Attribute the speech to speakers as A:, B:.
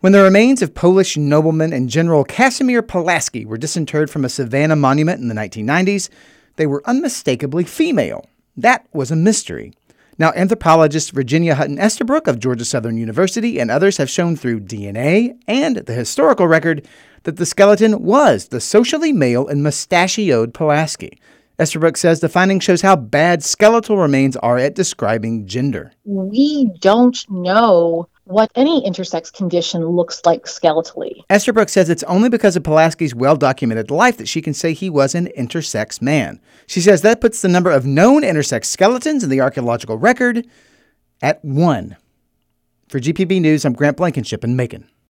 A: When the remains of Polish nobleman and General Casimir Pulaski were disinterred from a Savannah monument in the 1990s, they were unmistakably female. That was a mystery. Now, anthropologist Virginia Hutton Estabrook of Georgia Southern University and others have shown through DNA and the historical record that the skeleton was the socially male and mustachioed Pulaski. Estabrook says the finding shows how bad skeletal remains are at describing gender.
B: We don't know what any intersex condition looks like skeletally.
A: Estabrook says it's only because of Pulaski's well-documented life that she can say he was an intersex man. She says that puts the number of known intersex skeletons in the archaeological record at 1. For GPB News, I'm Grant Blankenship in Macon.